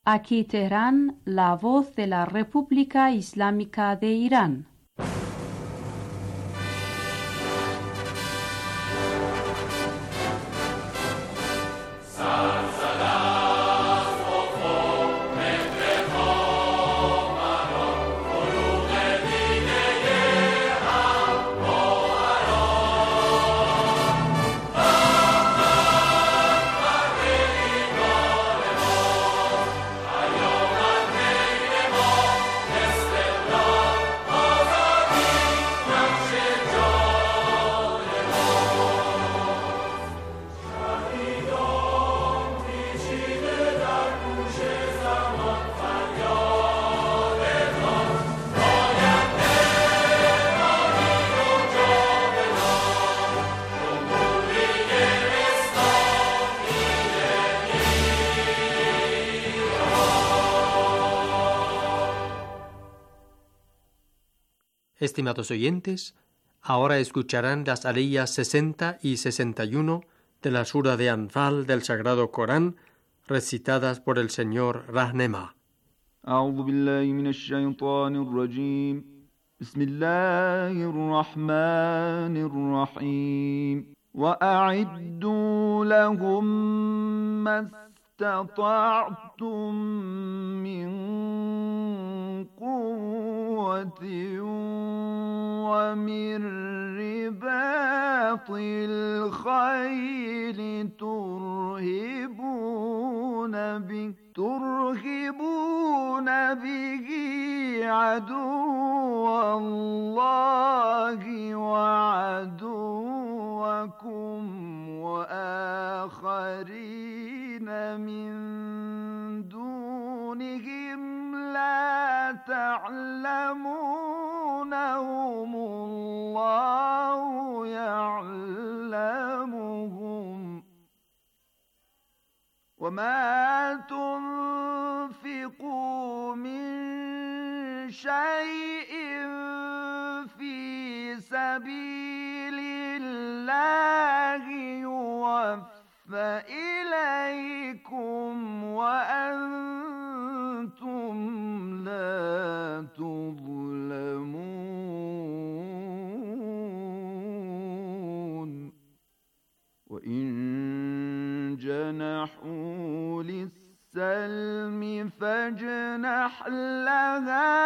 Aquí Teherán, la voz de la República Islámica de Irán. Estimados oyentes, ahora escucharán las aliyas 60 y 61 de la sura de Anfal del Sagrado Corán, recitadas por el señor Rahnema. أعوذ بالله من الشيطان الرجيم بسم الله الرحمن الرحيم وأعدوا لهم ما استطعتم من قوة ومن رباط الخيل ترهبون به عدو الله وعدوكم وآخرين من دونهم لا تعلمونهم الله يعلمهم وما تنفقوا من شيء في سبيل الله يوفى إليكم وأنتم لا تظلمون وإن جنحوا للسلم فاجنح لها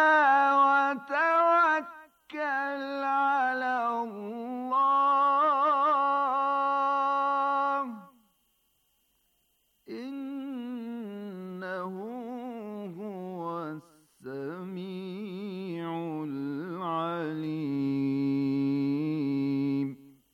وتوكل على الله إنه هو السميع العليم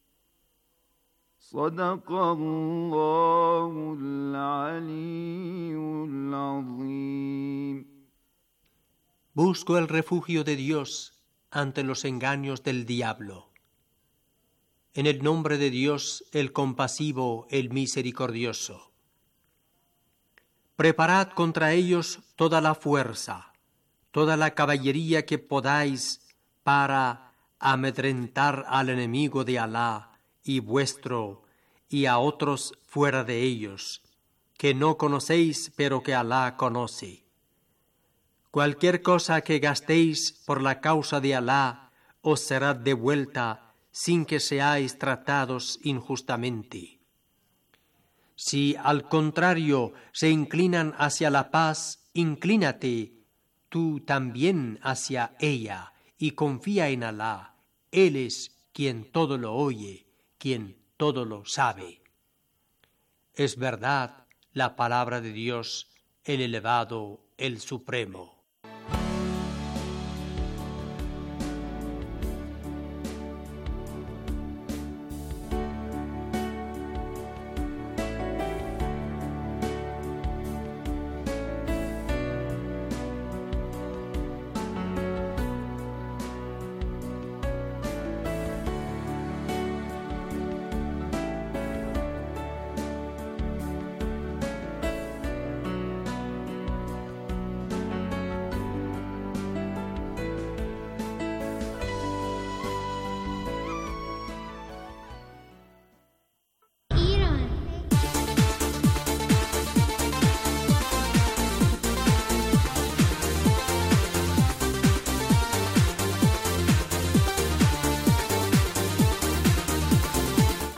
صدق الله العلي العظيم. Busco el refugio de Dios ante los engaños del diablo. En el nombre de Dios, el compasivo, el misericordioso. Preparad contra ellos toda la fuerza, toda la caballería que podáis para amedrentar al enemigo de Alá y vuestro, y a otros fuera de ellos, que no conocéis, pero que Alá conoce. Cualquier cosa que gastéis por la causa de Alá os será devuelta sin que seáis tratados injustamente. Si al contrario se inclinan hacia la paz, inclínate tú también hacia ella y confía en Alá. Él es quien todo lo oye, quien todo lo sabe. Es verdad la palabra de Dios, el elevado, el supremo.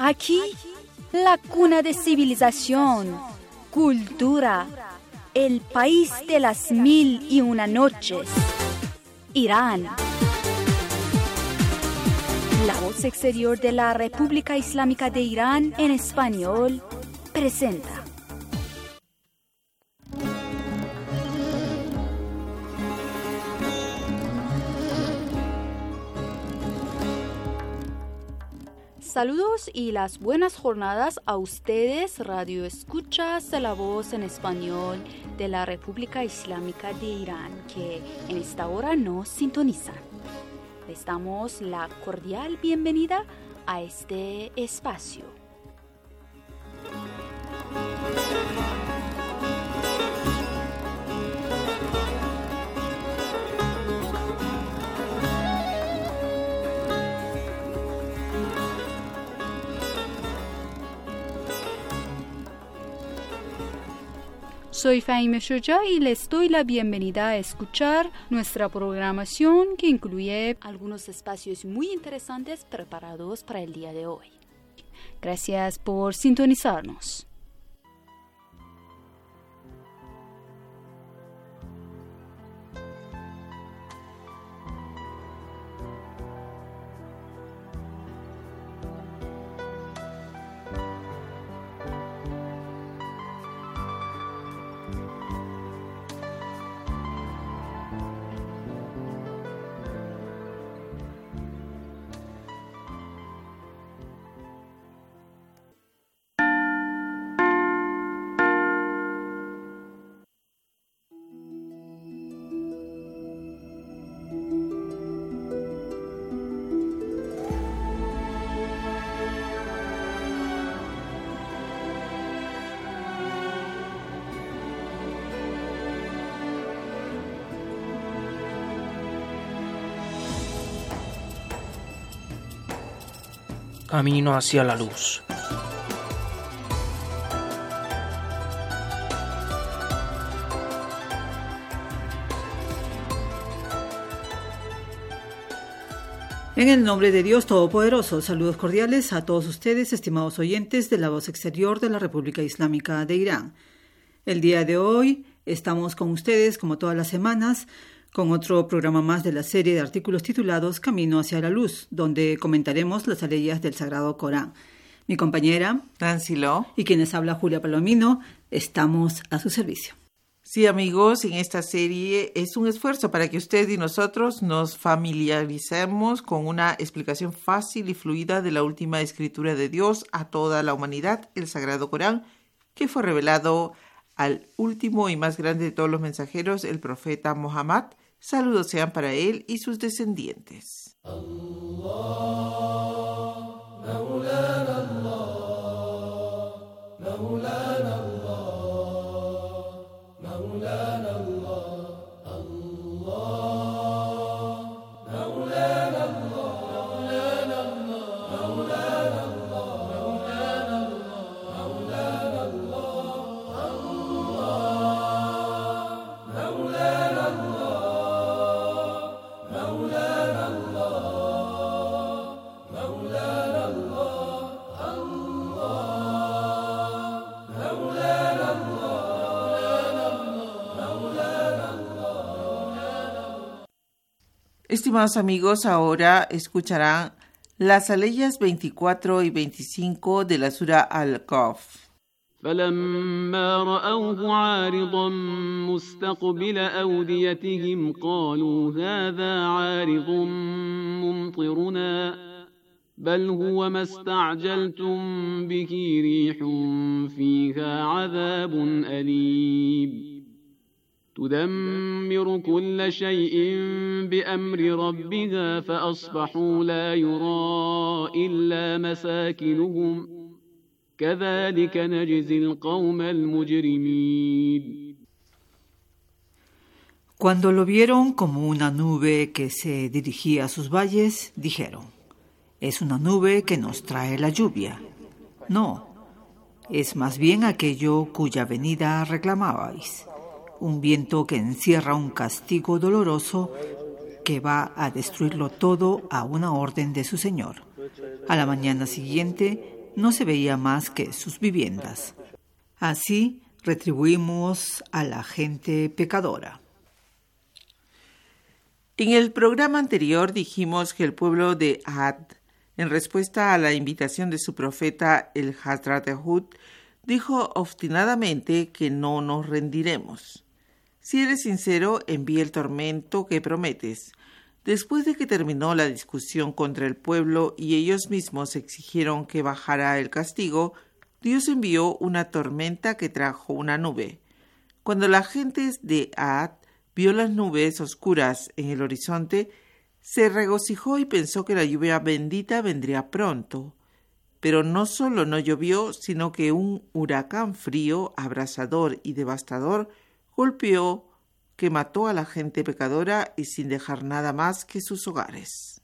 Aquí, la cuna de civilización, cultura, el país de las 1001 noches, Irán. La voz exterior de la República Islámica de Irán en español presenta. Saludos y las buenas jornadas a ustedes, radio escuchas de la voz en español de la República Islámica de Irán, que en esta hora nos sintonizan. Les damos la cordial bienvenida a este espacio. Soy Fahime Shoja y les doy la bienvenida a escuchar nuestra programación que incluye algunos espacios muy interesantes preparados para el día de hoy. Gracias por sintonizarnos. Camino hacia la luz. En el nombre de Dios Todopoderoso, saludos cordiales a todos ustedes, estimados oyentes de la voz exterior de la República Islámica de Irán. El día de hoy estamos con ustedes, como todas las semanas, con otro programa más de la serie de artículos titulados Camino hacia la Luz, donde comentaremos las aleyas del Sagrado Corán. Mi compañera Nancy Lo y quienes habla Julia Palomino, estamos a su servicio. Sí, amigos, en esta serie es un esfuerzo para que usted y nosotros nos familiaricemos con una explicación fácil y fluida de la última escritura de Dios a toda la humanidad, el Sagrado Corán, que fue revelado al último y más grande de todos los mensajeros, el profeta Muhammad. Saludos sean para él y sus descendientes. Estimados amigos, ahora escucharán las aleyas 24 y 25 de la sura Al-Kahf. فلما رأوه عارضا مستقبل أوديتهم قالوا هذا عارض ممطرنا بل هو ما استعجلتم به ريح فيها عذاب أليم تدمر كل شيء بأمر ربها فأصبحوا لا يرى إلا مساكنهم كذلك نجزي القوم المجرمين. Cuando lo vieron como una nube que se dirigía a sus valles, dijeron: es una nube que nos trae la lluvia. No, es más bien aquello cuya venida reclamabais, un viento que encierra un castigo doloroso que va a destruirlo todo a una orden de su Señor. A la mañana siguiente no se veía más que sus viviendas. Así retribuimos a la gente pecadora. En el programa anterior dijimos que el pueblo de Ad, en respuesta a la invitación de su profeta el Hazrat Ehud, dijo obstinadamente que no nos rendiremos. Si eres sincero, envía el tormento que prometes. Después de que terminó la discusión contra el pueblo y ellos mismos exigieron que bajara el castigo, Dios envió una tormenta que trajo una nube. Cuando la gente de Ad vio las nubes oscuras en el horizonte, se regocijó y pensó que la lluvia bendita vendría pronto. Pero no solo no llovió, sino que un huracán frío, abrasador y devastador golpeó, que mató a la gente pecadora y sin dejar nada más que sus hogares.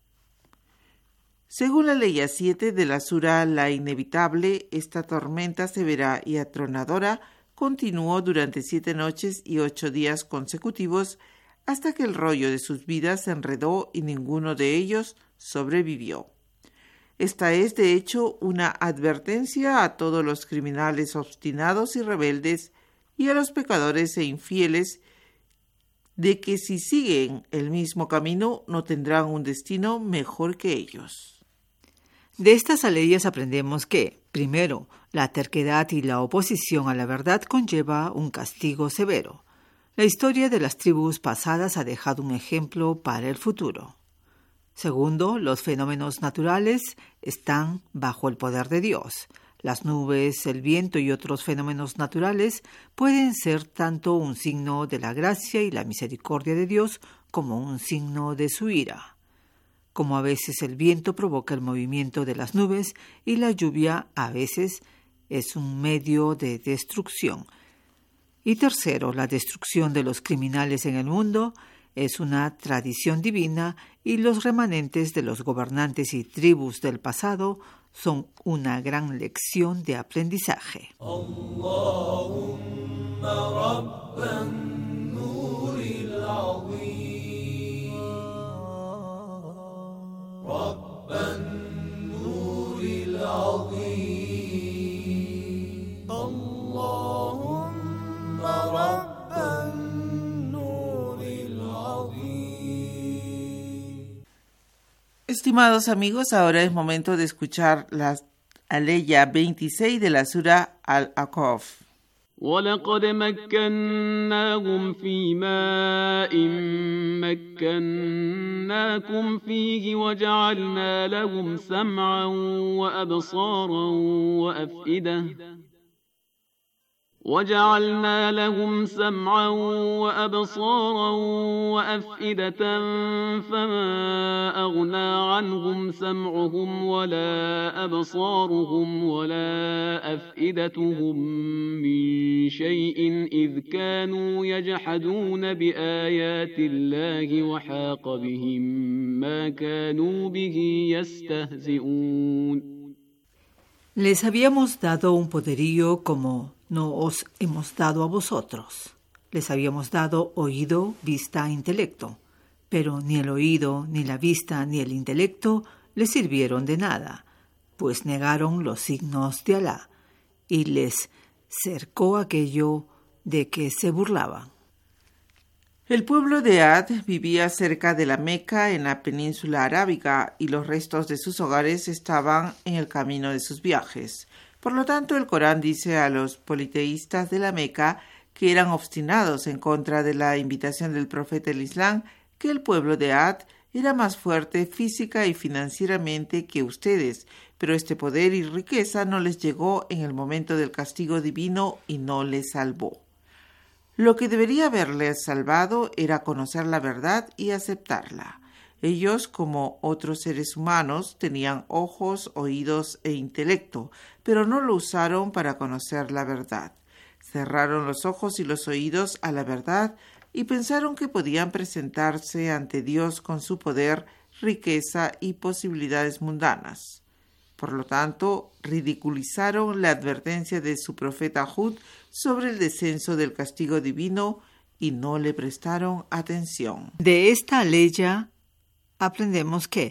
Según la ley 7 de la Sura La Inevitable, esta tormenta severa y atronadora continuó durante 7 noches y 8 días consecutivos hasta que el rollo de sus vidas se enredó y ninguno de ellos sobrevivió. Esta es, de hecho, una advertencia a todos los criminales obstinados y rebeldes y a los pecadores e infieles de que si siguen el mismo camino no tendrán un destino mejor que ellos. De estas leyes aprendemos que, primero, la terquedad y la oposición a la verdad conlleva un castigo severo. La historia de las tribus pasadas ha dejado un ejemplo para el futuro. Segundo, los fenómenos naturales están bajo el poder de Dios. Las nubes, el viento y otros fenómenos naturales pueden ser tanto un signo de la gracia y la misericordia de Dios como un signo de su ira. Como a veces el viento provoca el movimiento de las nubes y la lluvia a veces es un medio de destrucción. Y tercero, la destrucción de los criminales en el mundo es una tradición divina y los remanentes de los gobernantes y tribus del pasado son una gran lección de aprendizaje. Estimados amigos, ahora es momento de escuchar la aleya 26 de la Sura Al-Aqaf. وَلَقَدْ مَكَّنَّاهُمْ فِي مَاءٍ مَكَّنَّاكُمْ فِيهِ وَجَعَلْنَا لَهُمْ سَمْعًا وَأَبْصَارًا وَأَفْئِدَةً فَمَا أَغْنَى عَنْهُمْ سَمْعُهُمْ وَلَا أَبْصَارُهُمْ وَلَا أَفْئِدَتُهُم مِّن شَيْءٍ إِذْ كَانُوا يَجْحَدُونَ بِآيَاتِ اللَّهِ وَحَاقَ بِهِم مَّا كَانُوا بِهِ يَسْتَهْزِئُونَ. Les habíamos dado un poderío como no os hemos dado a vosotros. Les habíamos dado oído, vista e intelecto, pero ni el oído, ni la vista, ni el intelecto les sirvieron de nada, pues negaron los signos de Alá, y les cercó aquello de que se burlaban. El pueblo de Ad vivía cerca de la Meca en la península arábiga y los restos de sus hogares estaban en el camino de sus viajes. Por lo tanto, el Corán dice a los politeístas de la Meca que eran obstinados en contra de la invitación del profeta del Islam que el pueblo de Ad era más fuerte física y financieramente que ustedes, pero este poder y riqueza no les llegó en el momento del castigo divino y no les salvó. Lo que debería haberles salvado era conocer la verdad y aceptarla. Ellos, como otros seres humanos, tenían ojos, oídos e intelecto, pero no lo usaron para conocer la verdad. Cerraron los ojos y los oídos a la verdad y pensaron que podían presentarse ante Dios con su poder, riqueza y posibilidades mundanas. Por lo tanto, ridiculizaron la advertencia de su profeta Hud sobre el descenso del castigo divino y no le prestaron atención. De esta aleya aprendemos que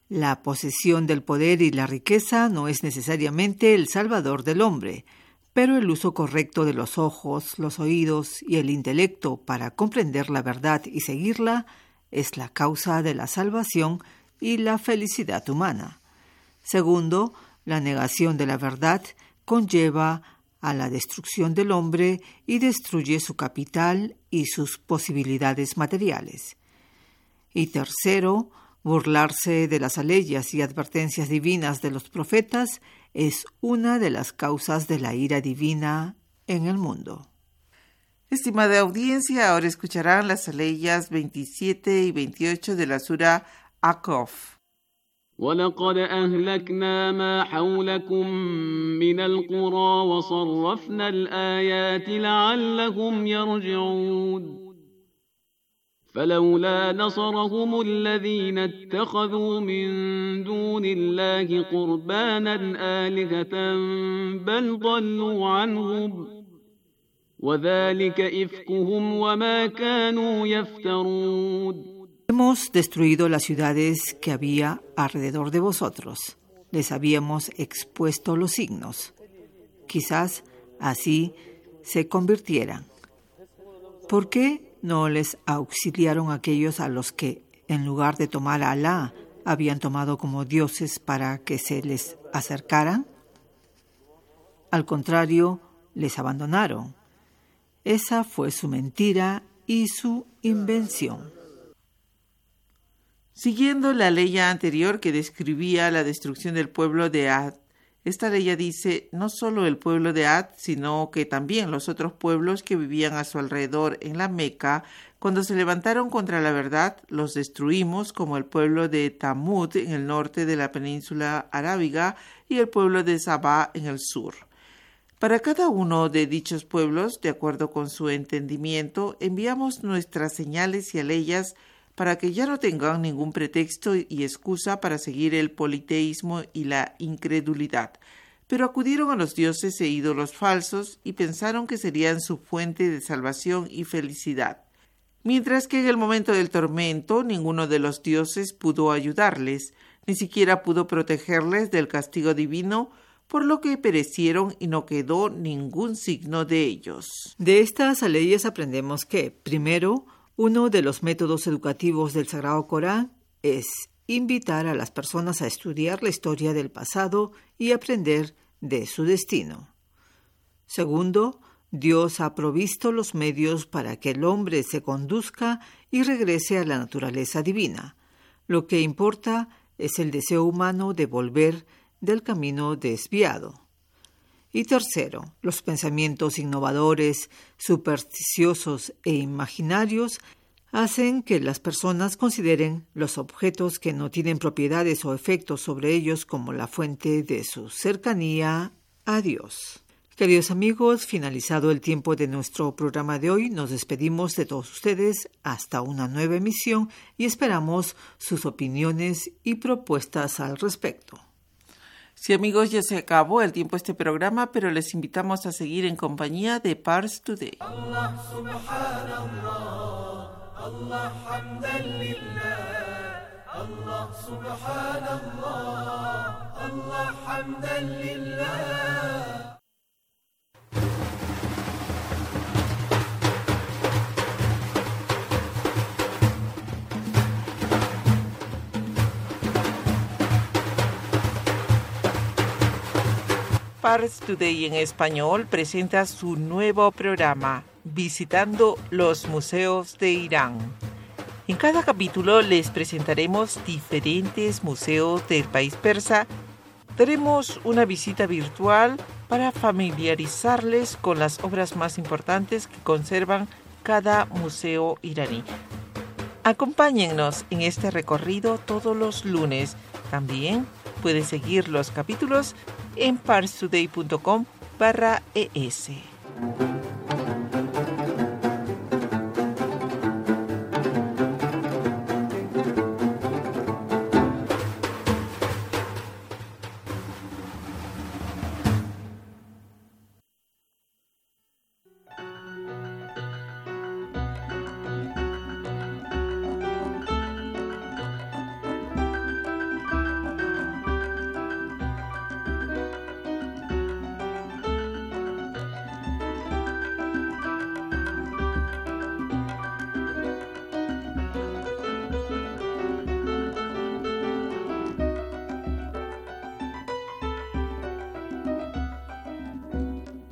La posesión del poder y la riqueza no es necesariamente el salvador del hombre, pero el uso correcto de los ojos, los oídos y el intelecto para comprender la verdad y seguirla es la causa de la salvación y la felicidad humana. Segundo, la negación de la verdad conlleva a la destrucción del hombre y destruye su capital y sus posibilidades materiales. Y tercero, burlarse de las aleyas y advertencias divinas de los profetas es una de las causas de la ira divina en el mundo. Estimada audiencia, ahora escucharán las aleyas 27 y 28 de la sura Aqaf. وَلَقَدْ أَهْلَكْنَا مَا حَوْلَكُمْ مِنَ الْقُرَى وَصَرَّفْنَا الْآيَاتِ لَعَلَّهُمْ يَرْجِعُونَ فلولا نصرهم الذين اتخذوا من دون الله قربانا آلهة بل ضلوا عنهم وذلك إفكهم وما كانوا يفترون. Hemos destruido las ciudades que había alrededor de vosotros. Les habíamos expuesto los signos. Quizás así se convirtieran. ¿Por qué no les auxiliaron aquellos a los que, en lugar de tomar a Alá, habían tomado como dioses para que se les acercaran? Al contrario, les abandonaron. Esa fue su mentira y su invención. Siguiendo la ley anterior que describía la destrucción del pueblo de Ad, esta ley dice no solo el pueblo de Ad, sino que también los otros pueblos que vivían a su alrededor en la Meca, cuando se levantaron contra la verdad, los destruimos, como el pueblo de Tamud en el norte de la península arábiga y el pueblo de Sabá en el sur. Para cada uno de dichos pueblos, de acuerdo con su entendimiento, enviamos nuestras señales y aleyas para que ya no tengan ningún pretexto y excusa para seguir el politeísmo y la incredulidad. Pero acudieron a los dioses e ídolos falsos y pensaron que serían su fuente de salvación y felicidad. Mientras que en el momento del tormento ninguno de los dioses pudo ayudarles, ni siquiera pudo protegerles del castigo divino, por lo que perecieron y no quedó ningún signo de ellos. De estas leyes aprendemos que, primero, uno de los métodos educativos del Sagrado Corán es invitar a las personas a estudiar la historia del pasado y aprender de su destino. Segundo, Dios ha provisto los medios para que el hombre se conduzca y regrese a la naturaleza divina. Lo que importa es el deseo humano de volver del camino desviado. Y tercero, los pensamientos innovadores, supersticiosos e imaginarios hacen que las personas consideren los objetos que no tienen propiedades o efectos sobre ellos como la fuente de su cercanía a Dios. Queridos amigos, finalizado el tiempo de nuestro programa de hoy, nos despedimos de todos ustedes hasta una nueva emisión y esperamos sus opiniones y propuestas al respecto. Sí, amigos, ya se acabó el tiempo de este programa, pero les invitamos a seguir en compañía de Pars Today. Allah subhanallah, Allah hamdan lillah, Allah subhanallah, Allah hamdan lillah. Pars Today en español presenta su nuevo programa, Visitando los Museos de Irán. En cada capítulo les presentaremos diferentes museos del país persa. Daremos una visita virtual para familiarizarles con las obras más importantes que conservan cada museo iraní. Acompáñennos en este recorrido todos los lunes. También puede seguir los capítulos en parstoday.com/es.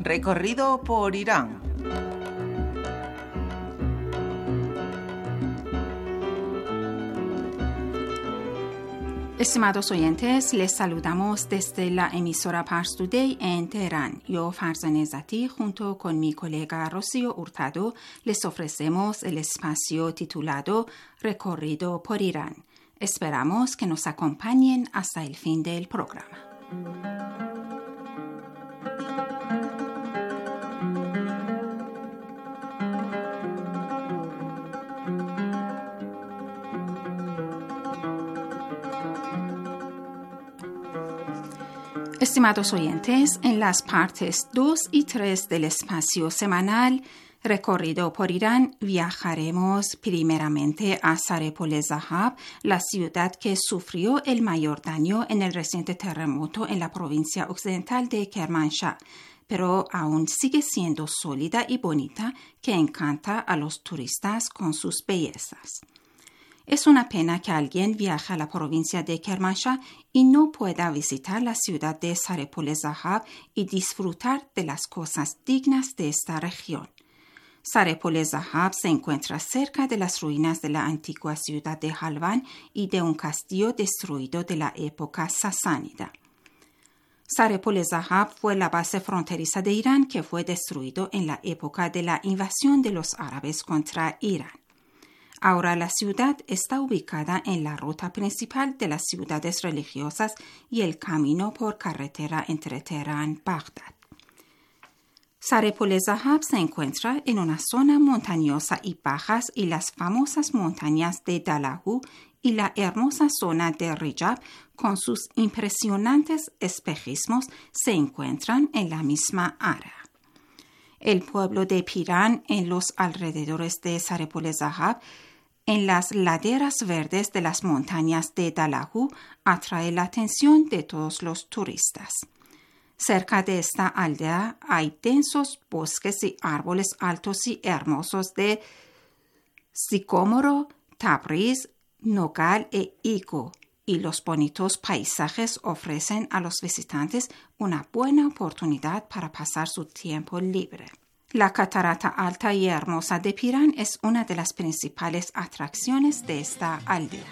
Recorrido por Irán. Estimados oyentes, les saludamos desde la emisora Pars Today en Teherán. Yo, Farzaneh Zati, junto con mi colega Rocío Hurtado, les ofrecemos el espacio titulado Recorrido por Irán. Esperamos que nos acompañen hasta el fin del programa. Estimados oyentes, en las partes 2 y 3 del espacio semanal Recorrido por Irán viajaremos primeramente a Sarepol-e-Zahab, la ciudad que sufrió el mayor daño en el reciente terremoto en la provincia occidental de Kermanshah, pero aún sigue siendo sólida y bonita, que encanta a los turistas con sus bellezas. Es una pena que alguien viaje a la provincia de Kermanshah y no pueda visitar la ciudad de Sarepol-e-Zahab y disfrutar de las cosas dignas de esta región. Sarepol-e-Zahab se encuentra cerca de las ruinas de la antigua ciudad de Halvan y de un castillo destruido de la época sasánida. Sarepol-e-Zahab fue la base fronteriza de Irán que fue destruido en la época de la invasión de los árabes contra Irán. Ahora la ciudad está ubicada en la ruta principal de las ciudades religiosas y el camino por carretera entre Teherán y Bagdad. Sarepol-e-Zahab se encuentra en una zona montañosa y bajas, y las famosas montañas de Dalahu y la hermosa zona de Rijab con sus impresionantes espejismos se encuentran en la misma área. El pueblo de Piran, en los alrededores de Sarepol-e-Zahab, en las laderas verdes de las montañas de Dalahu, atrae la atención de todos los turistas. Cerca de esta aldea hay densos bosques y árboles altos y hermosos de sicómoro, tabriz, nogal e higo, y los bonitos paisajes ofrecen a los visitantes una buena oportunidad para pasar su tiempo libre. La catarata alta y hermosa de Piran es una de las principales atracciones de esta aldea.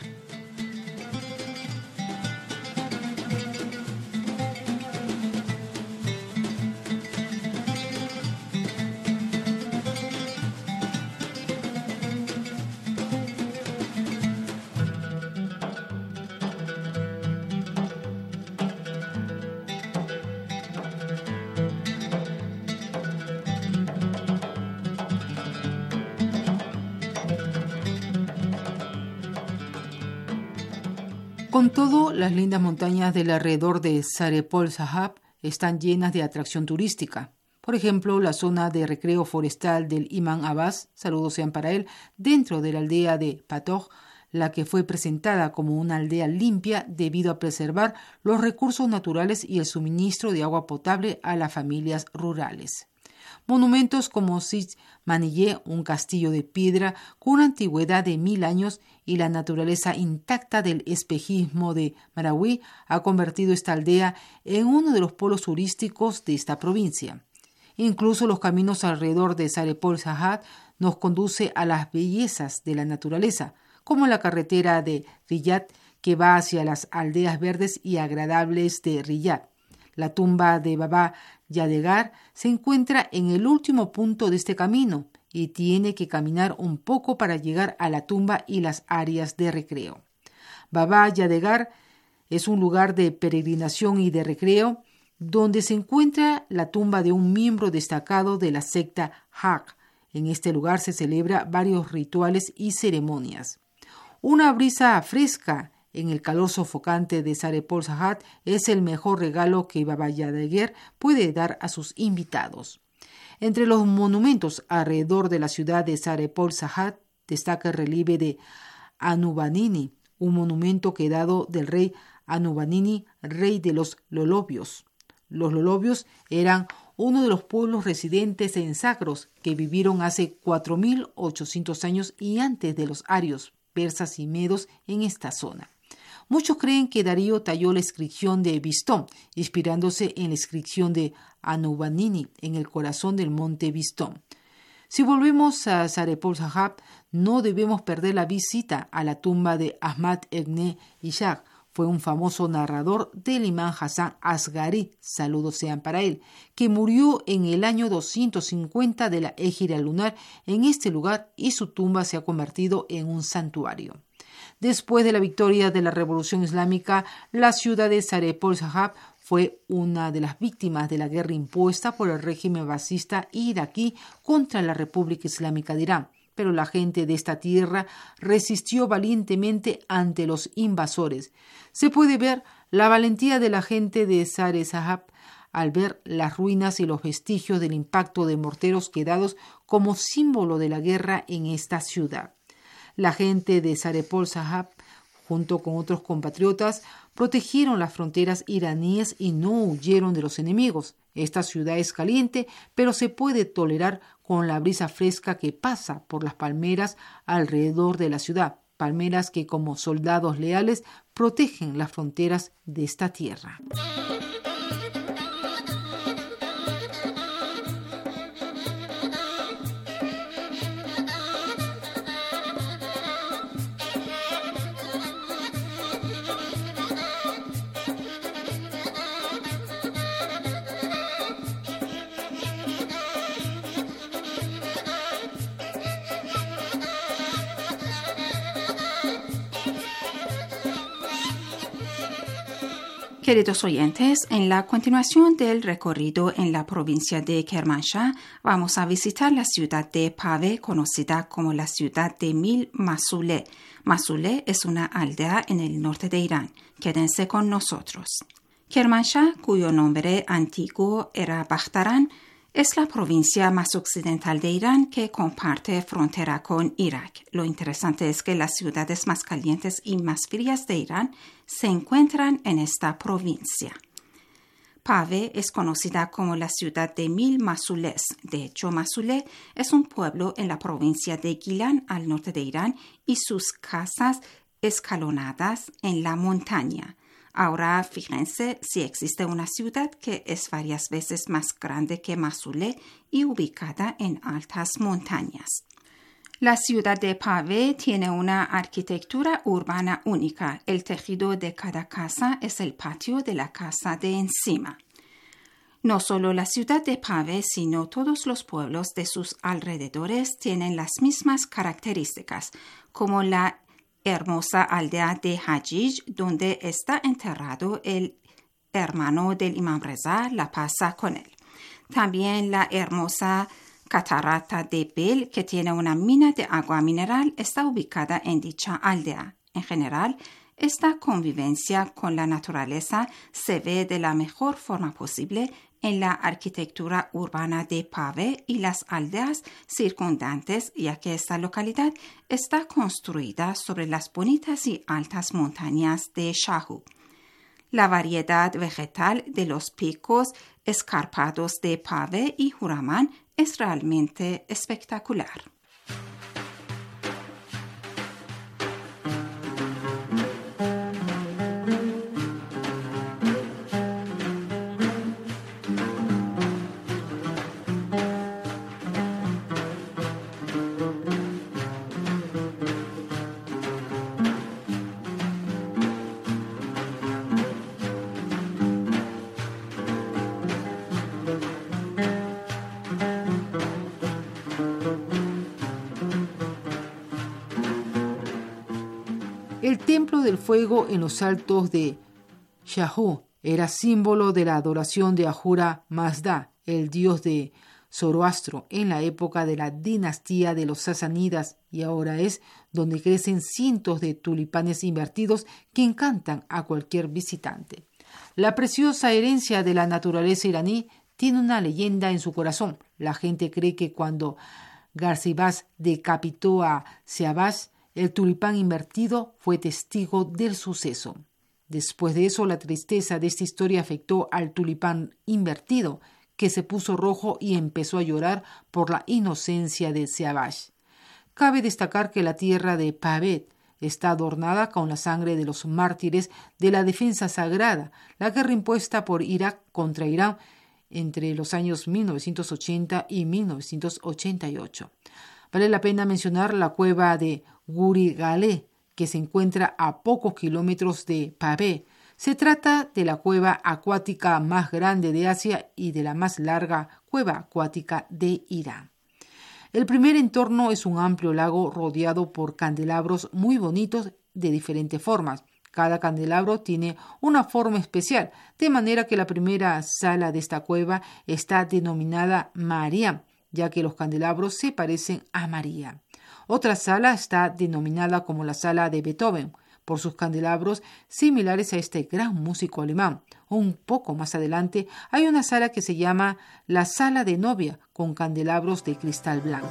Con todo, las lindas montañas del alrededor de Sarepol-Zahab están llenas de atracción turística. Por ejemplo, la zona de recreo forestal del Imam Abbas, saludos sean para él, dentro de la aldea de Patoj, la que fue presentada como una aldea limpia debido a preservar los recursos naturales y el suministro de agua potable a las familias rurales. Monumentos como Sij Manillé, un castillo de piedra con una antigüedad de 1000 años, y la naturaleza intacta del espejismo de Marawi ha convertido esta aldea en uno de los polos turísticos de esta provincia. Incluso los caminos alrededor de Sarepol-Zahab nos conducen a las bellezas de la naturaleza, como la carretera de Riyad que va hacia las aldeas verdes y agradables de Riyad. La tumba de Baba Yadegar se encuentra en el último punto de este camino y tiene que caminar un poco para llegar a la tumba y las áreas de recreo. Baba Yadegar es un lugar de peregrinación y de recreo donde se encuentra la tumba de un miembro destacado de la secta Haq. En este lugar se celebran varios rituales y ceremonias. Una brisa fresca en el calor sofocante de Sarepol-Zahab es el mejor regalo que Baba Yadegar puede dar a sus invitados. Entre los monumentos alrededor de la ciudad de Sarepol-Zahab destaca el relieve de Anubanini, un monumento quedado del rey Anubanini, rey de los Lolovios. Los Lolovios eran uno de los pueblos residentes en Zagros que vivieron hace 4.800 años y antes de los arios, persas y medos en esta zona. Muchos creen que Darío talló la inscripción de Bistón, inspirándose en la inscripción de Anubanini en el corazón del monte Bistón. Si volvemos a Sarepol Sahab, no debemos perder la visita a la tumba de Ahmad ibn Ishaq. Fue un famoso narrador del imán Hassan Asghari, saludos sean para él, que murió en el año 250 de la égira lunar en este lugar y su tumba se ha convertido en un santuario. Después de la victoria de la Revolución Islámica, la ciudad de Sarepol Sahab fue una de las víctimas de la guerra impuesta por el régimen basista iraquí contra la República Islámica de Irán. Pero la gente de esta tierra resistió valientemente ante los invasores. Se puede ver la valentía de la gente de Sare Sahab al ver las ruinas y los vestigios del impacto de morteros quedados como símbolo de la guerra en esta ciudad. La gente de Sarepol Sahab, junto con otros compatriotas, protegieron las fronteras iraníes y no huyeron de los enemigos. Esta ciudad es caliente, pero se puede tolerar con la brisa fresca que pasa por las palmeras alrededor de la ciudad, palmeras que como soldados leales protegen las fronteras de esta tierra. Queridos oyentes, en la continuación del recorrido en la provincia de Kermanshah, vamos a visitar la ciudad de Pave, conocida como la ciudad de 1000 Masule. Masule es una aldea en el norte de Irán. Quédense con nosotros. Kermanshah, cuyo nombre antiguo era Bakhtaran, es la provincia más occidental de Irán que comparte frontera con Irak. Lo interesante es que las ciudades más calientes y más frías de Irán se encuentran en esta provincia. Pave es conocida como la ciudad de 1000 Masules. De hecho, Masule es un pueblo en la provincia de Gilan, al norte de Irán, y sus casas escalonadas en la montaña. Ahora fíjense si existe una ciudad que es varias veces más grande que Masule y ubicada en altas montañas. La ciudad de Pave tiene una arquitectura urbana única. El tejido de cada casa es el patio de la casa de encima. No solo la ciudad de Pave, sino todos los pueblos de sus alrededores tienen las mismas características, como la hermosa aldea de Hajij, donde está enterrado el hermano del Imam Reza, la paz con él. También la hermosa catarata de Bel, que tiene una mina de agua mineral, está ubicada en dicha aldea. En general, esta convivencia con la naturaleza se ve de la mejor forma posible en la arquitectura urbana de Pave y las aldeas circundantes, ya que esta localidad está construida sobre las bonitas y altas montañas de Shahu. La variedad vegetal de los picos escarpados de Pave y Huraman es realmente espectacular. El templo del fuego en los altos de Shahu era símbolo de la adoración de Ahura Mazda, el dios de Zoroastro, en la época de la dinastía de los sasánidas, y ahora es donde crecen cientos de tulipanes invertidos que encantan a cualquier visitante. La preciosa herencia de la naturaleza iraní tiene una leyenda en su corazón. La gente cree que cuando Garzibás decapitó a Siavash, el tulipán invertido fue testigo del suceso. Después de eso, la tristeza de esta historia afectó al tulipán invertido, que se puso rojo y empezó a llorar por la inocencia de Siavash. Cabe destacar que la tierra de Pave Está adornada con la sangre de los mártires de la defensa sagrada, la guerra impuesta por Irak contra Irán entre los años 1980 y 1988. Vale la pena mencionar la cueva de Guri-Galeh, que se encuentra a pocos kilómetros de Pave. Se trata de la cueva acuática más grande de Asia y de la más larga cueva acuática de Irán. El primer entorno es un amplio lago rodeado por candelabros muy bonitos de diferentes formas. Cada candelabro tiene una forma especial, de manera que la primera sala de esta cueva está denominada María, ya que los candelabros se parecen a María. Otra sala está denominada como la sala de Beethoven, por sus candelabros similares a este gran músico alemán. Un poco más adelante hay una sala que se llama la sala de novia, con candelabros de cristal blanco.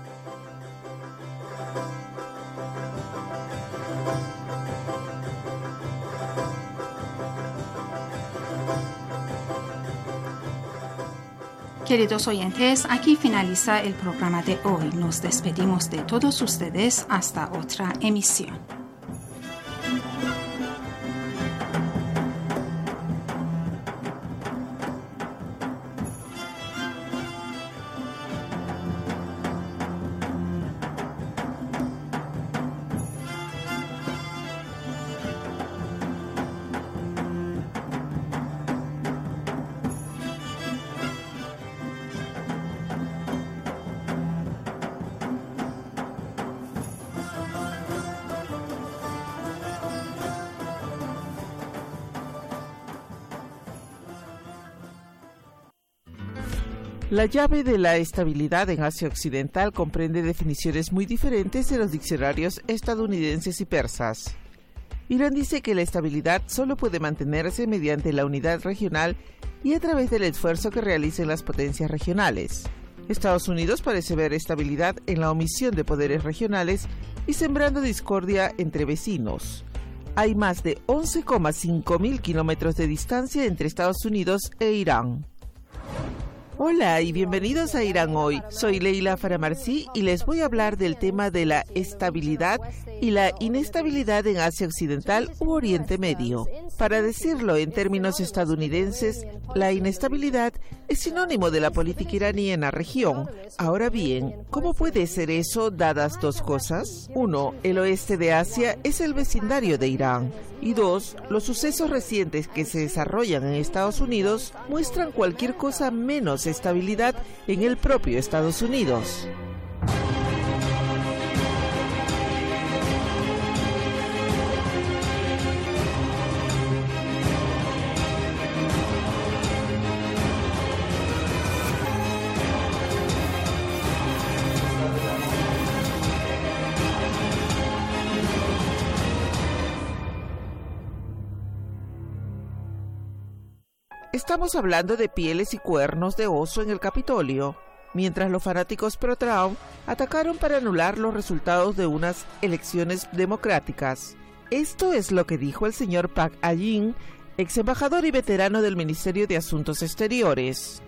Queridos oyentes, aquí finaliza el programa de hoy. Nos despedimos de todos ustedes hasta otra emisión. La llave de la estabilidad en Asia Occidental comprende definiciones muy diferentes en los diccionarios estadounidenses y persas. Irán dice que la estabilidad solo puede mantenerse mediante la unidad regional y a través del esfuerzo que realicen las potencias regionales. Estados Unidos parece ver estabilidad en la omisión de poderes regionales y sembrando discordia entre vecinos. Hay más de 11,5 mil kilómetros de distancia entre Estados Unidos e Irán. Hola y bienvenidos a Irán Hoy. Soy Leila Faramarsi y les voy a hablar del tema de la estabilidad y la inestabilidad en Asia Occidental u Oriente Medio. Para decirlo en términos estadounidenses, la inestabilidad es sinónimo de la política iraní en la región. Ahora bien, ¿cómo puede ser eso dadas dos cosas? 1. El oeste de Asia es el vecindario de Irán. Y 2. Los sucesos recientes que se desarrollan en Estados Unidos muestran cualquier cosa menos estabilidad en el propio Estados Unidos. Estamos hablando de pieles y cuernos de oso en el Capitolio, mientras los fanáticos pro-Trump atacaron para anular los resultados de unas elecciones democráticas. Esto es lo que dijo el señor Park Ha-jin, ex embajador y veterano del Ministerio de Asuntos Exteriores.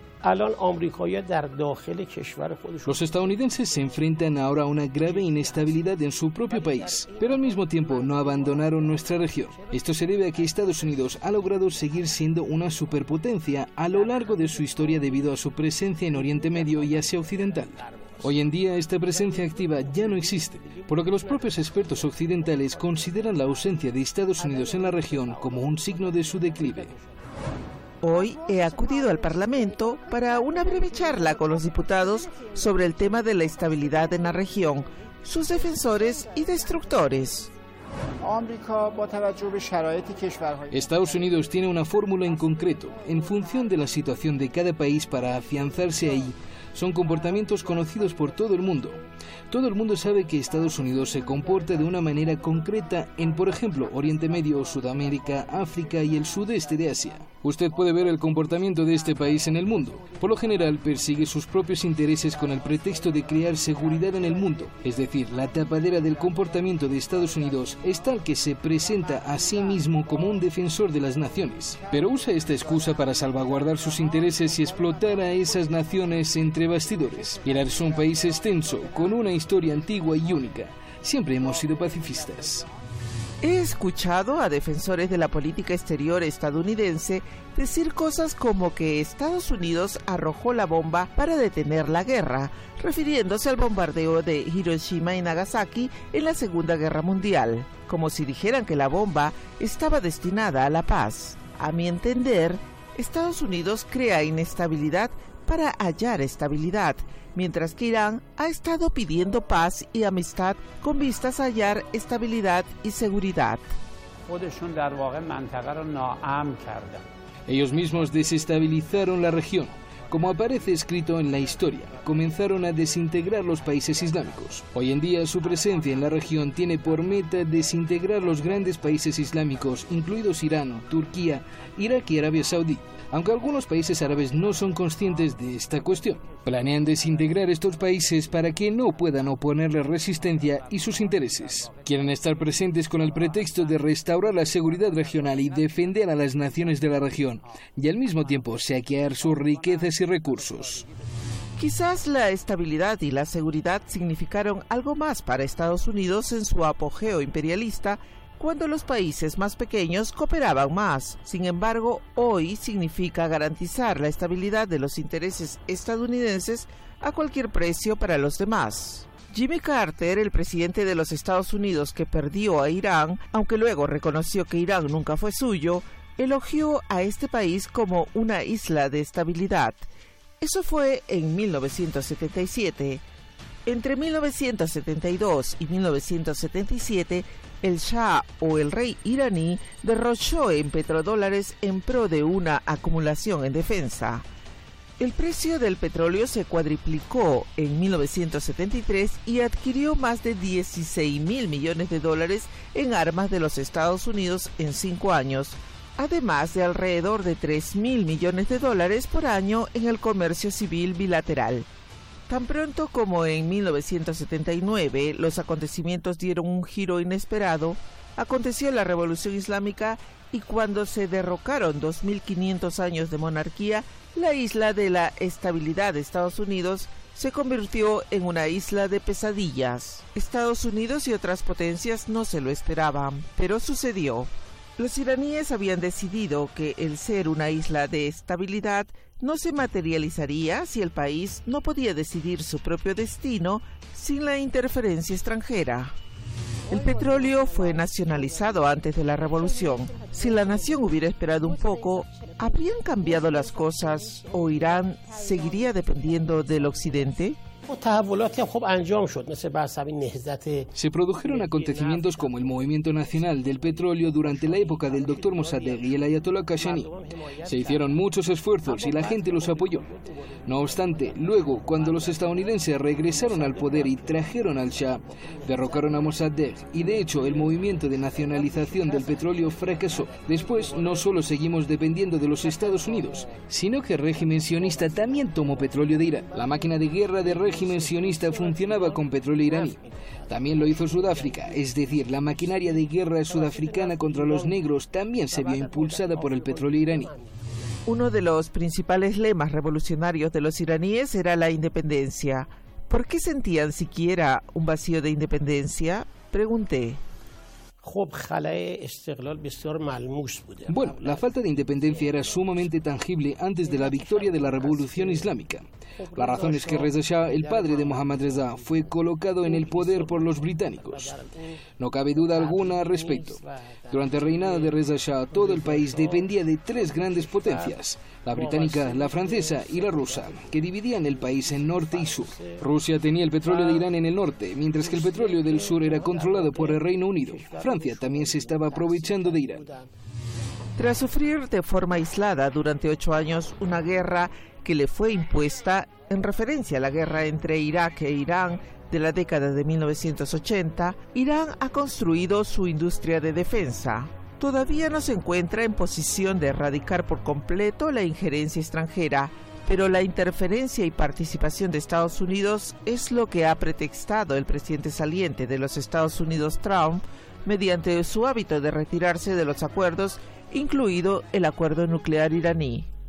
Los estadounidenses se enfrentan ahora a una grave inestabilidad en su propio país, pero al mismo tiempo no abandonaron nuestra región. Esto se debe a que Estados Unidos ha logrado seguir siendo una superpotencia a lo largo de su historia debido a su presencia en Oriente Medio y Asia Occidental. Hoy en día esta presencia activa ya no existe, por lo que los propios expertos occidentales consideran la ausencia de Estados Unidos en la región como un signo de su declive. Hoy he acudido al Parlamento para una breve charla con los diputados sobre el tema de la estabilidad en la región, sus defensores y destructores. Estados Unidos tiene una fórmula en concreto, en función de la situación de cada país para afianzarse ahí. Son comportamientos conocidos por todo el mundo. Todo el mundo sabe que Estados Unidos se comporta de una manera concreta en, por ejemplo, Oriente Medio, Sudamérica, África y el sudeste de Asia. Usted puede ver el comportamiento de este país en el mundo. Por lo general, persigue sus propios intereses con el pretexto de crear seguridad en el mundo. Es decir, la tapadera del comportamiento de Estados Unidos es tal que se presenta a sí mismo como un defensor de las naciones. Pero usa esta excusa para salvaguardar sus intereses y explotar a esas naciones entre bastidores. Irán es un país extenso, con una historia antigua y única. Siempre hemos sido pacifistas. He escuchado a defensores de la política exterior estadounidense decir cosas como que Estados Unidos arrojó la bomba para detener la guerra, refiriéndose al bombardeo de Hiroshima y Nagasaki en la Segunda Guerra Mundial, como si dijeran que la bomba estaba destinada a la paz. A mi entender, Estados Unidos crea inestabilidad para hallar estabilidad, mientras que Irán ha estado pidiendo paz y amistad con vistas a hallar estabilidad y seguridad. Ellos mismos desestabilizaron la región. Como aparece escrito en la historia, comenzaron a desintegrar los países islámicos. Hoy en día su presencia en la región tiene por meta desintegrar los grandes países islámicos, incluidos Irán, Turquía, Irak y Arabia Saudí. Aunque algunos países árabes no son conscientes de esta cuestión, planean desintegrar estos países para que no puedan oponerle resistencia y sus intereses. Quieren estar presentes con el pretexto de restaurar la seguridad regional y defender a las naciones de la región, y al mismo tiempo saquear sus riquezas y recursos. Quizás la estabilidad y la seguridad significaron algo más para Estados Unidos en su apogeo imperialista, cuando los países más pequeños cooperaban más. Sin embargo, hoy significa garantizar la estabilidad de los intereses estadounidenses a cualquier precio para los demás. Jimmy Carter, el presidente de los Estados Unidos que perdió a Irán, aunque luego reconoció que Irán nunca fue suyo, elogió a este país como una isla de estabilidad. Eso fue en 1977. Entre 1972 y 1977, el Shah o el rey iraní derrochó en petrodólares en pro de una acumulación en defensa. El precio del petróleo se cuadriplicó en 1973 y adquirió más de 16.000 millones de dólares en armas de los Estados Unidos en 5 años, además de alrededor de 3.000 millones de dólares por año en el comercio civil bilateral. Tan pronto como en 1979 los acontecimientos dieron un giro inesperado, aconteció la Revolución Islámica y cuando se derrocaron 2.500 años de monarquía, la isla de la estabilidad de Estados Unidos se convirtió en una isla de pesadillas. Estados Unidos y otras potencias no se lo esperaban, pero sucedió. Los iraníes habían decidido que el ser una isla de estabilidad no se materializaría si el país no podía decidir su propio destino sin la interferencia extranjera. El petróleo fue nacionalizado antes de la revolución. Si la nación hubiera esperado un poco, ¿habrían cambiado las cosas o Irán seguiría dependiendo del occidente? Se produjeron acontecimientos como el movimiento nacional del petróleo durante la época del Dr. Mossadegh y el Ayatollah Kashani. Se hicieron muchos esfuerzos y la gente los apoyó. No obstante, luego, cuando los estadounidenses regresaron al poder y trajeron al Shah, derrocaron a Mossadegh y de hecho el movimiento de nacionalización del petróleo fracasó. Después, no solo seguimos dependiendo de los Estados Unidos, sino que el régimen sionista también tomó petróleo de Irán. La máquina de guerra del régimen sionista funcionaba con petróleo iraní. También lo hizo Sudáfrica, es decir, la maquinaria de guerra sudafricana contra los negros también se vio impulsada por el petróleo iraní. Uno de los principales lemas revolucionarios de los iraníes era la independencia. ¿Por qué sentían siquiera un vacío de independencia? Pregunté. Bueno, la falta de independencia era sumamente tangible antes de la victoria de la Revolución Islámica. La razón es que Reza Shah, el padre de Mohammad Reza, fue colocado en el poder por los británicos. No cabe duda alguna al respecto. Durante el reinado de Reza Shah, todo el país dependía de 3 grandes potencias, la británica, la francesa y la rusa, que dividían el país en norte y sur. Rusia tenía el petróleo de Irán en el norte, mientras que el petróleo del sur era controlado por el Reino Unido. Francia también se estaba aprovechando de Irán. Tras sufrir de forma aislada durante 8 años una guerra que le fue impuesta en referencia a la guerra entre Irak e Irán de la década de 1980, Irán ha construido su industria de defensa. Todavía no se encuentra en posición de erradicar por completo la injerencia extranjera, pero la interferencia y participación de Estados Unidos es lo que ha pretextado el presidente saliente de los Estados Unidos, Trump, mediante su hábito de retirarse de los acuerdos, incluido el acuerdo nuclear iraní.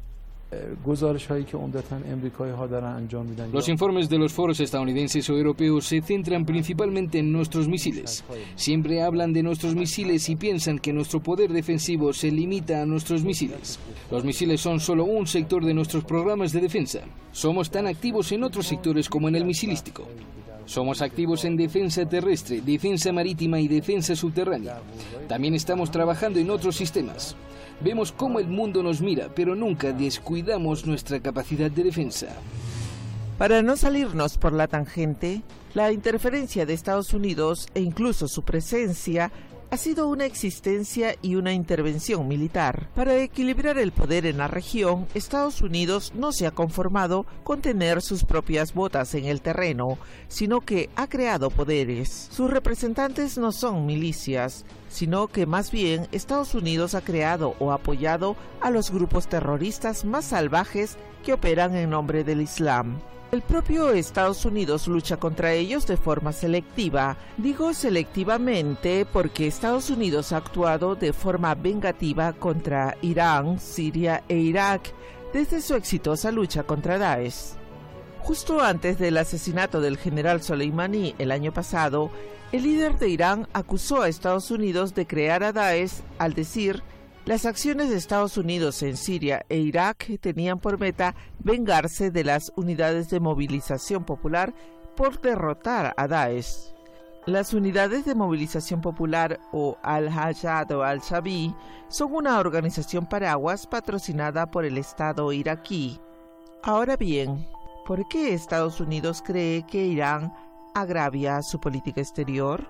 Los informes de los foros estadounidenses o europeos se centran principalmente en nuestros misiles. Siempre hablan de nuestros misiles y piensan que nuestro poder defensivo se limita a nuestros misiles. Los misiles son solo un sector de nuestros programas de defensa. Somos tan activos en otros sectores como en el misilístico. Somos activos en defensa terrestre, defensa marítima y defensa subterránea. También estamos trabajando en otros sistemas. Vemos cómo el mundo nos mira, pero nunca descuidamos nuestra capacidad de defensa. Para no salirnos por la tangente, la interferencia de Estados Unidos e incluso su presencia ha sido una existencia y una intervención militar. Para equilibrar el poder en la región, Estados Unidos no se ha conformado con tener sus propias botas en el terreno, sino que ha creado poderes. Sus representantes no son milicias, sino que más bien Estados Unidos ha creado o apoyado a los grupos terroristas más salvajes que operan en nombre del Islam. El propio Estados Unidos lucha contra ellos de forma selectiva. Digo selectivamente porque Estados Unidos ha actuado de forma vengativa contra Irán, Siria e Irak desde su exitosa lucha contra Daesh. Justo antes del asesinato del general Soleimani el año pasado, el líder de Irán acusó a Estados Unidos de crear a Daesh al decir: las acciones de Estados Unidos en Siria e Irak tenían por meta vengarse de las unidades de movilización popular por derrotar a Daesh. Las unidades de movilización popular o Al-Hajjad o Al-Shabi son una organización paraguas patrocinada por el Estado iraquí. Ahora bien, ¿por qué Estados Unidos cree que Irán agravia su política exterior?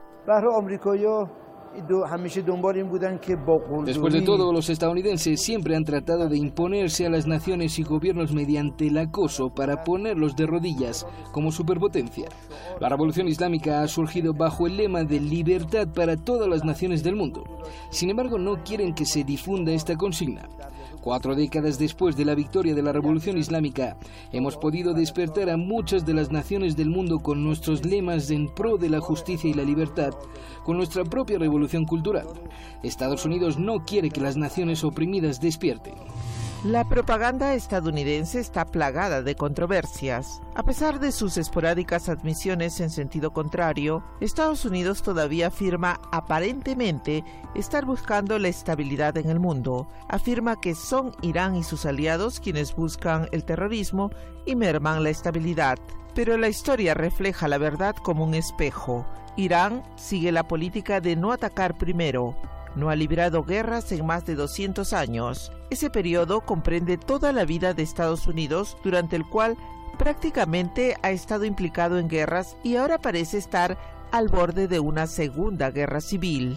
Después de todo, los estadounidenses siempre han tratado de imponerse a las naciones y gobiernos mediante el acoso para ponerlos de rodillas como superpotencia. La revolución islámica ha surgido bajo el lema de libertad para todas las naciones del mundo. Sin embargo, no quieren que se difunda esta consigna. 4 décadas después de la victoria de la revolución islámica, hemos podido despertar a muchas de las naciones del mundo con nuestros lemas en pro de la justicia y la libertad, con nuestra propia revolución cultural. Estados Unidos no quiere que las naciones oprimidas despierten. La propaganda estadounidense está plagada de controversias. A pesar de sus esporádicas admisiones en sentido contrario, Estados Unidos todavía afirma aparentemente estar buscando la estabilidad en el mundo. Afirma que son Irán y sus aliados quienes buscan el terrorismo y merman la estabilidad. Pero la historia refleja la verdad como un espejo. Irán sigue la política de no atacar primero. No ha librado guerras en más de 200 años. Ese periodo comprende toda la vida de Estados Unidos, durante el cual prácticamente ha estado implicado en guerras y ahora parece estar al borde de una segunda guerra civil.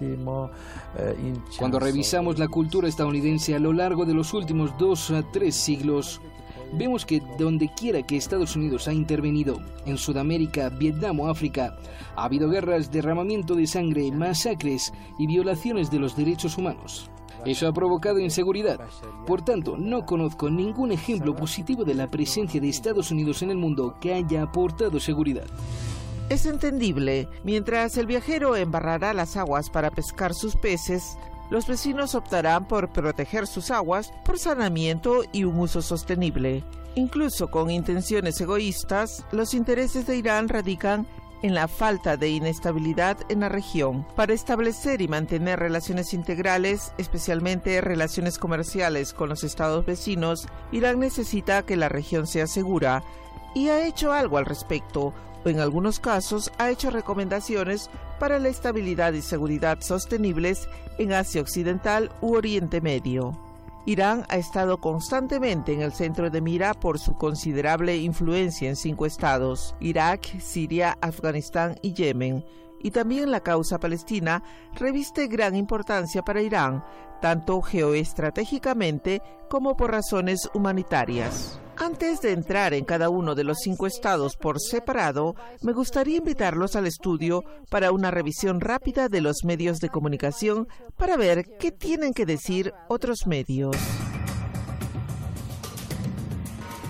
Cuando revisamos la cultura estadounidense a lo largo de los últimos 2 a 3 siglos, vemos que donde quiera que Estados Unidos ha intervenido, en Sudamérica, Vietnam o África, ha habido guerras, derramamiento de sangre, masacres y violaciones de los derechos humanos. Eso ha provocado inseguridad. Por tanto, no conozco ningún ejemplo positivo de la presencia de Estados Unidos en el mundo que haya aportado seguridad. Es entendible. Mientras el viajero embarrará las aguas para pescar sus peces, los vecinos optarán por proteger sus aguas por saneamiento y un uso sostenible. Incluso con intenciones egoístas, los intereses de Irán radican en la falta de inestabilidad en la región. Para establecer y mantener relaciones integrales, especialmente relaciones comerciales con los estados vecinos, Irán necesita que la región sea segura y ha hecho algo al respecto, o en algunos casos ha hecho recomendaciones para la estabilidad y seguridad sostenibles en Asia Occidental u Oriente Medio. Irán ha estado constantemente en el centro de mira por su considerable influencia en 5 estados: Irak, Siria, Afganistán y Yemen. Y también la causa palestina reviste gran importancia para Irán, tanto geoestratégicamente como por razones humanitarias. Antes de entrar en cada uno de los 5 estados por separado, me gustaría invitarlos al estudio para una revisión rápida de los medios de comunicación para ver qué tienen que decir otros medios.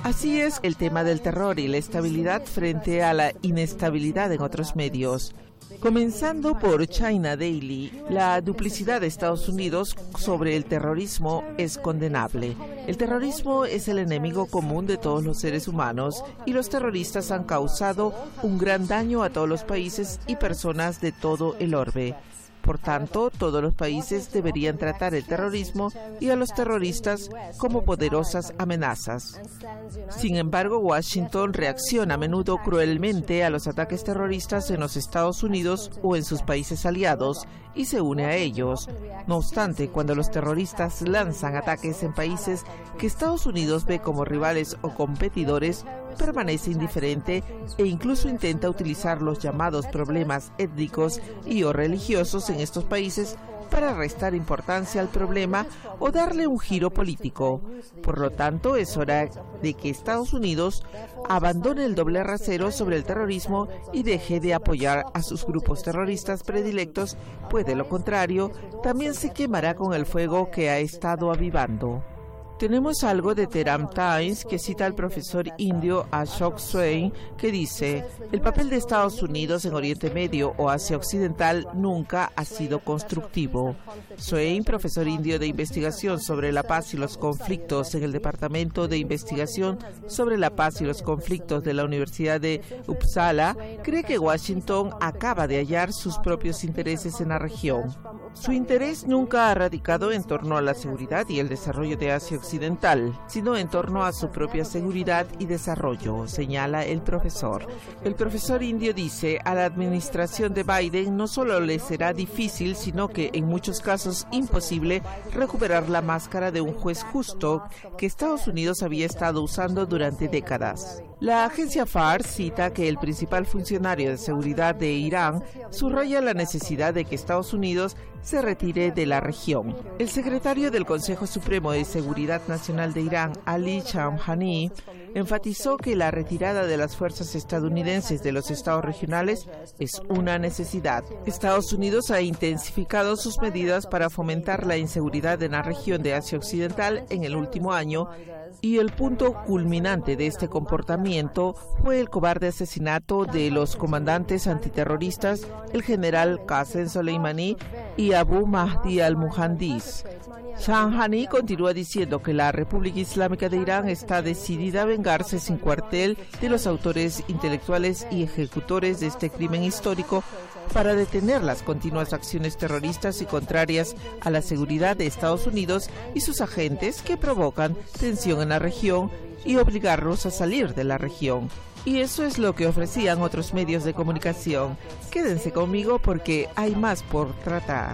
Así es el tema del terror y la estabilidad frente a la inestabilidad en otros medios. Comenzando por China Daily, la duplicidad de Estados Unidos sobre el terrorismo es condenable. El terrorismo es el enemigo común de todos los seres humanos y los terroristas han causado un gran daño a todos los países y personas de todo el orbe. Por tanto, todos los países deberían tratar el terrorismo y a los terroristas como poderosas amenazas. Sin embargo, Washington reacciona a menudo cruelmente a los ataques terroristas en los Estados Unidos o en sus países aliados y se une a ellos. No obstante, cuando los terroristas lanzan ataques en países que Estados Unidos ve como rivales o competidores, permanece indiferente e incluso intenta utilizar los llamados problemas étnicos y o religiosos en estos países para restar importancia al problema o darle un giro político. Por lo tanto, es hora de que Estados Unidos abandone el doble rasero sobre el terrorismo y deje de apoyar a sus grupos terroristas predilectos, pues de lo contrario, también se quemará con el fuego que ha estado avivando. Tenemos algo de Tehran Times que cita al profesor indio Ashok Swain, que dice: el papel de Estados Unidos en Oriente Medio o Asia Occidental nunca ha sido constructivo. Swain, profesor indio de investigación sobre la paz y los conflictos en el Departamento de Investigación sobre la Paz y los Conflictos de la Universidad de Uppsala, cree que Washington acaba de hallar sus propios intereses en la región. Su interés nunca ha radicado en torno a la seguridad y el desarrollo de Asia Occidental, sino en torno a su propia seguridad y desarrollo, señala el profesor. El profesor indio dice: a la administración de Biden no solo le será difícil, sino que en muchos casos imposible recuperar la máscara de un juez justo que Estados Unidos había estado usando durante décadas. La agencia FAR cita que el principal funcionario de seguridad de Irán subraya la necesidad de que Estados Unidos se retire de la región. El secretario del Consejo Supremo de Seguridad Nacional de Irán, Ali Shamkhani, enfatizó que la retirada de las fuerzas estadounidenses de los estados regionales es una necesidad. Estados Unidos ha intensificado sus medidas para fomentar la inseguridad en la región de Asia Occidental en el último año, y el punto culminante de este comportamiento fue el cobarde asesinato de los comandantes antiterroristas, el general Qasem Soleimani y Abu Mahdi al-Muhandis. Shamkhani continúa diciendo que la República Islámica de Irán está decidida a vengarse sin cuartel de los autores intelectuales y ejecutores de este crimen histórico para detener las continuas acciones terroristas y contrarias a la seguridad de Estados Unidos y sus agentes que provocan tensión en la región y obligarlos a salir de la región. Y eso es lo que ofrecían otros medios de comunicación. Quédense conmigo porque hay más por tratar.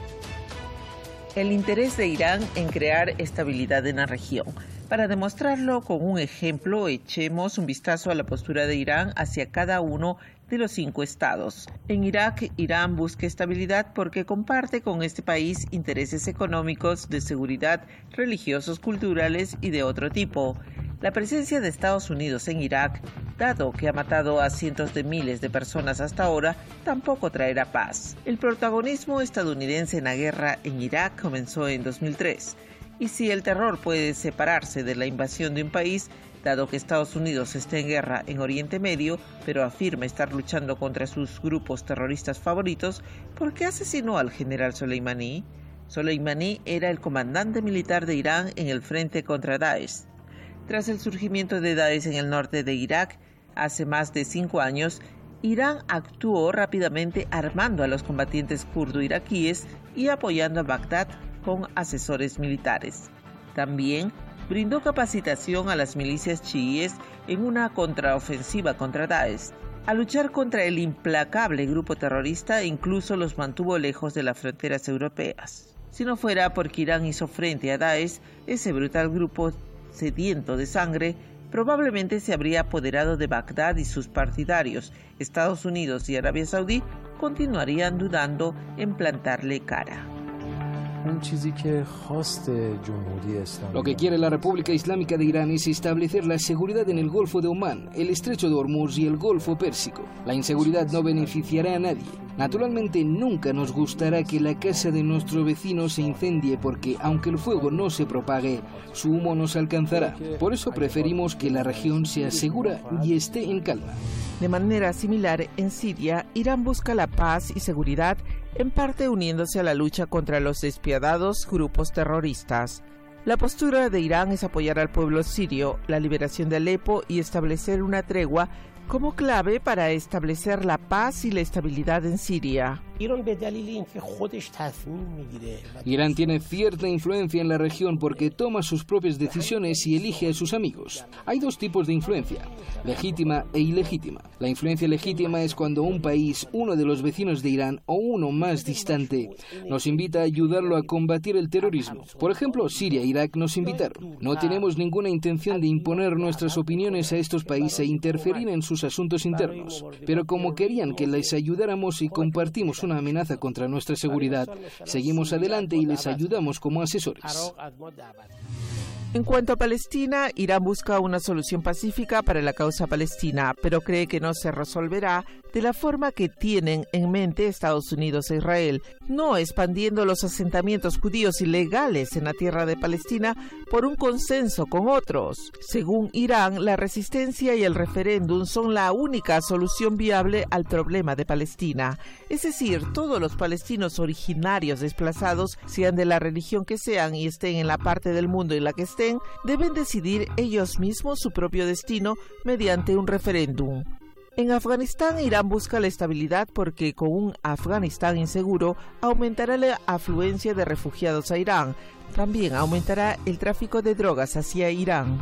El interés de Irán en crear estabilidad en la región. Para demostrarlo con un ejemplo, echemos un vistazo a la postura de Irán hacia cada uno de los 5 estados. En Irak, Irán busca estabilidad porque comparte con este país intereses económicos, de seguridad, religiosos, culturales y de otro tipo. La presencia de Estados Unidos en Irak, dado que ha matado a cientos de miles de personas hasta ahora, tampoco traerá paz. El protagonismo estadounidense en la guerra en Irak comenzó en 2003. Y si el terror puede separarse de la invasión de un país, dado que Estados Unidos está en guerra en Oriente Medio, pero afirma estar luchando contra sus grupos terroristas favoritos, ¿por qué asesinó al general Soleimani? Soleimani era el comandante militar de Irán en el frente contra Daesh. Tras el surgimiento de Daesh en el norte de Irak, hace más de 5 años, Irán actuó rápidamente armando a los combatientes kurdo-iraquíes y apoyando a Bagdad con asesores militares. También brindó capacitación a las milicias chiíes en una contraofensiva contra Daesh. Al luchar contra el implacable grupo terrorista, incluso los mantuvo lejos de las fronteras europeas. Si no fuera porque Irán hizo frente a Daesh, ese brutal grupo sediento de sangre, probablemente se habría apoderado de Bagdad y sus partidarios. Estados Unidos y Arabia Saudí continuarían dudando en plantarle cara. Lo que quiere la República Islámica de Irán es establecer la seguridad en el Golfo de Omán, el Estrecho de Hormuz y el Golfo Pérsico. La inseguridad no beneficiará a nadie. Naturalmente, nunca nos gustará que la casa de nuestro vecino se incendie porque, aunque el fuego no se propague, su humo nos alcanzará. Por eso preferimos que la región sea segura y esté en calma. De manera similar, en Siria, Irán busca la paz y seguridad, en parte uniéndose a la lucha contra los despiadados grupos terroristas. La postura de Irán es apoyar al pueblo sirio, la liberación de Alepo y establecer una tregua como clave para establecer la paz y la estabilidad en Siria. Irán tiene cierta influencia en la región porque toma sus propias decisiones y elige a sus amigos. Hay dos tipos de influencia, legítima e ilegítima. La influencia legítima es cuando un país, uno de los vecinos de Irán o uno más distante, nos invita a ayudarlo a combatir el terrorismo. Por ejemplo, Siria e Irak nos invitaron. No tenemos ninguna intención de imponer nuestras opiniones a estos países e interferir en sus asuntos internos, pero como querían que les ayudáramos y compartimos una amenaza contra nuestra seguridad, seguimos adelante y les ayudamos como asesores. En cuanto a Palestina, Irán busca una solución pacífica para la causa palestina, pero cree que no se resolverá de la forma que tienen en mente Estados Unidos e Israel, no expandiendo los asentamientos judíos ilegales en la tierra de Palestina por un consenso con otros. Según Irán, la resistencia y el referéndum son la única solución viable al problema de Palestina. Es decir, todos los palestinos originarios desplazados, sean de la religión que sean y estén en la parte del mundo en la que estén, deben decidir ellos mismos su propio destino mediante un referéndum. En Afganistán, Irán busca la estabilidad porque con un Afganistán inseguro aumentará la afluencia de refugiados a Irán. También aumentará el tráfico de drogas hacia Irán.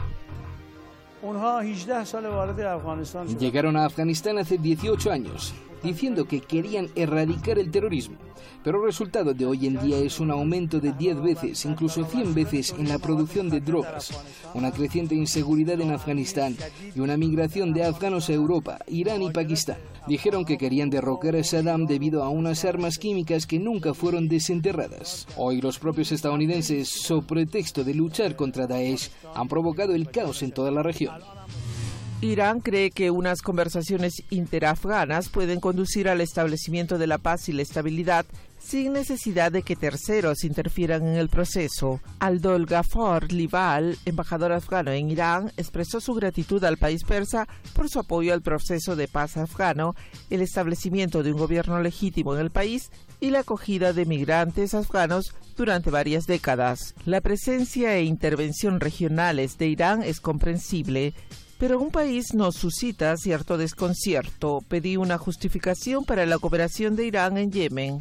Llegaron a Afganistán hace 18 años, diciendo que querían erradicar el terrorismo, pero el resultado de hoy en día es un aumento de 10 veces, incluso 100 veces en la producción de drogas, una creciente inseguridad en Afganistán y una migración de afganos a Europa, Irán y Pakistán. Dijeron que querían derrocar a Saddam debido a unas armas químicas que nunca fueron desenterradas. Hoy los propios estadounidenses, sob pretexto de luchar contra Daesh, han provocado el caos en toda la región. Irán cree que unas conversaciones interafganas pueden conducir al establecimiento de la paz y la estabilidad sin necesidad de que terceros interfieran en el proceso. Abdul Ghaffar Lival, embajador afgano en Irán, expresó su gratitud al país persa por su apoyo al proceso de paz afgano, el establecimiento de un gobierno legítimo en el país y la acogida de migrantes afganos durante varias décadas. La presencia e intervención regionales de Irán es comprensible, pero un país nos suscita cierto desconcierto. Pedí una justificación para la cooperación de Irán en Yemen.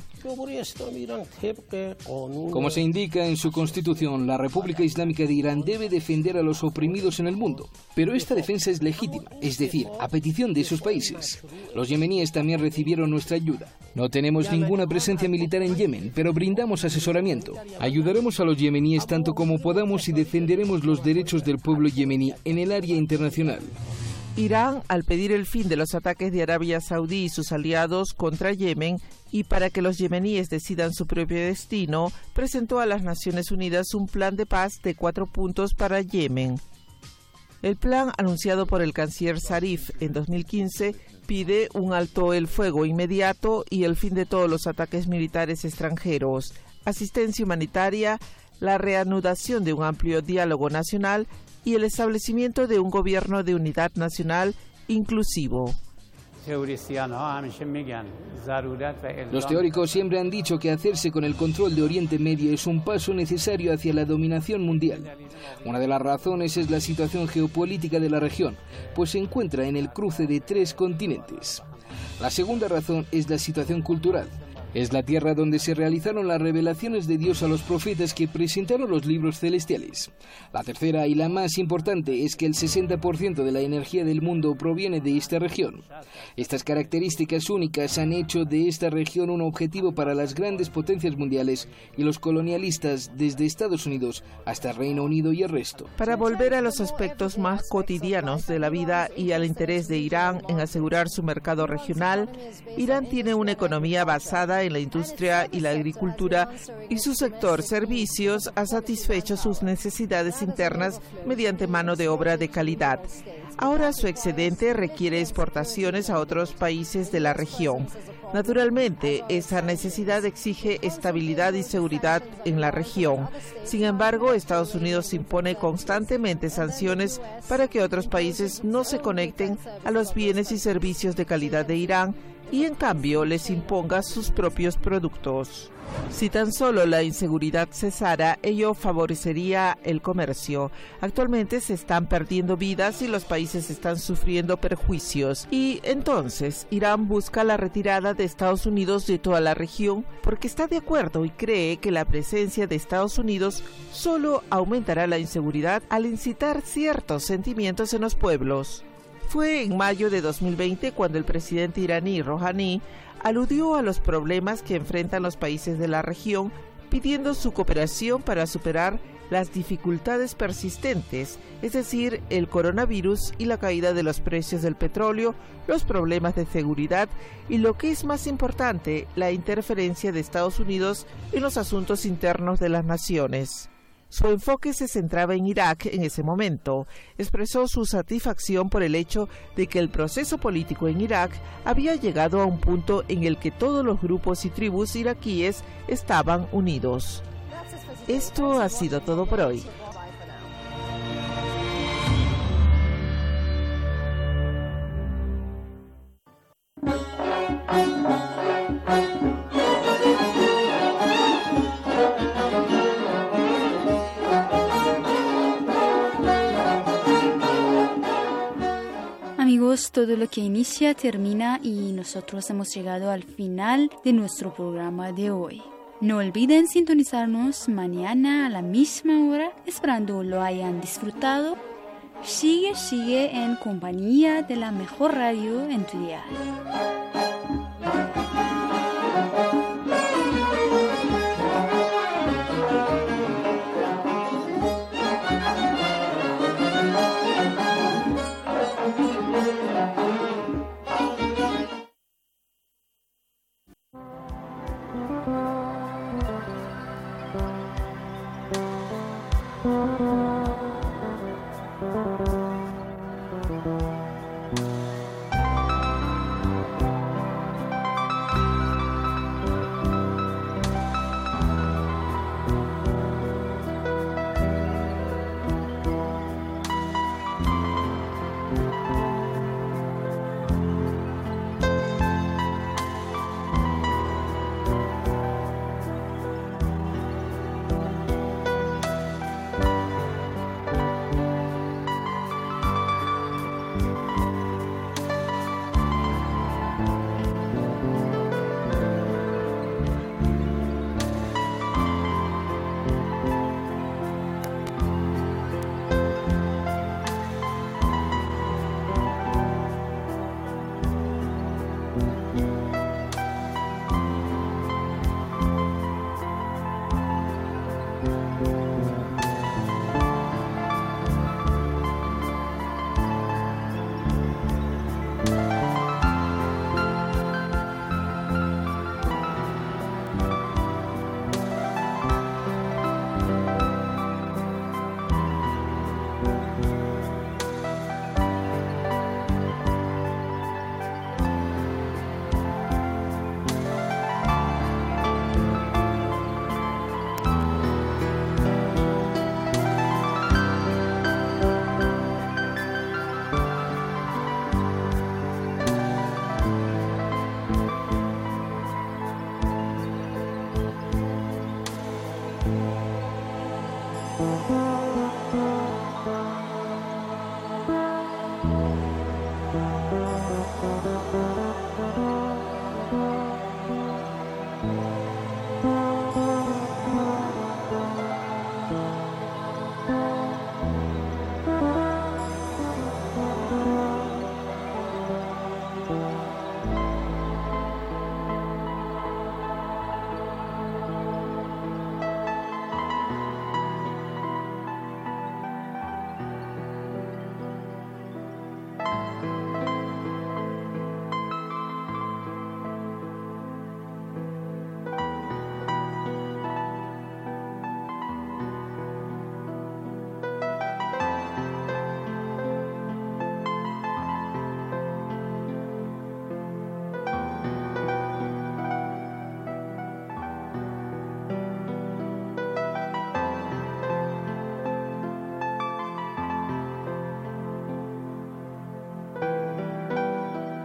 Como se indica en su constitución, la República Islámica de Irán debe defender a los oprimidos en el mundo. Pero esta defensa es legítima, es decir, a petición de esos países. Los yemeníes también recibieron nuestra ayuda. No tenemos ninguna presencia militar en Yemen, pero brindamos asesoramiento. Ayudaremos a los yemeníes tanto como podamos y defenderemos los derechos del pueblo yemení en el área internacional. Irán, al pedir el fin de los ataques de Arabia Saudí y sus aliados contra Yemen y para que los yemeníes decidan su propio destino, presentó a las Naciones Unidas un plan de paz de 4 puntos para Yemen. El plan, anunciado por el canciller Zarif en 2015, pide un alto el fuego inmediato y el fin de todos los ataques militares extranjeros, asistencia humanitaria, la reanudación de un amplio diálogo nacional y el establecimiento de un gobierno de unidad nacional inclusivo. Los teóricos siempre han dicho que hacerse con el control de Oriente Medio es un paso necesario hacia la dominación mundial. Una de las razones es la situación geopolítica de la región, pues se encuentra en el cruce de 3 continentes. La segunda razón es la situación cultural. Es la tierra donde se realizaron las revelaciones de Dios a los profetas que presentaron los libros celestiales. La tercera y la más importante es que el 60% de la energía del mundo proviene de esta región. Estas características únicas han hecho de esta región un objetivo para las grandes potencias mundiales y los colonialistas desde Estados Unidos hasta Reino Unido y el resto. Para volver a los aspectos más cotidianos de la vida y al interés de Irán en asegurar su mercado regional, Irán tiene una economía basada en la industria y la agricultura, y su sector servicios ha satisfecho sus necesidades internas mediante mano de obra de calidad. Ahora su excedente requiere exportaciones a otros países de la región. Naturalmente, esa necesidad exige estabilidad y seguridad en la región. Sin embargo, Estados Unidos impone constantemente sanciones para que otros países no se conecten a los bienes y servicios de calidad de Irán y en cambio les imponga sus propios productos. Si tan solo la inseguridad cesara, ello favorecería el comercio. Actualmente se están perdiendo vidas y los países están sufriendo perjuicios. Y entonces Irán busca la retirada de Estados Unidos de toda la región porque está de acuerdo y cree que la presencia de Estados Unidos solo aumentará la inseguridad al incitar ciertos sentimientos en los pueblos. Fue en mayo de 2020 cuando el presidente iraní Rouhani aludió a los problemas que enfrentan los países de la región, pidiendo su cooperación para superar las dificultades persistentes, es decir, el coronavirus y la caída de los precios del petróleo, los problemas de seguridad y, lo que es más importante, la interferencia de Estados Unidos en los asuntos internos de las naciones. Su enfoque se centraba en Irak en ese momento. Expresó su satisfacción por el hecho de que el proceso político en Irak había llegado a un punto en el que todos los grupos y tribus iraquíes estaban unidos. Esto ha sido todo por hoy. Amigos, todo lo que inicia termina y nosotros hemos llegado al final de nuestro programa de hoy. No olviden sintonizarnos mañana a la misma hora, esperando lo hayan disfrutado. Sigue en compañía de la mejor radio en tu dial.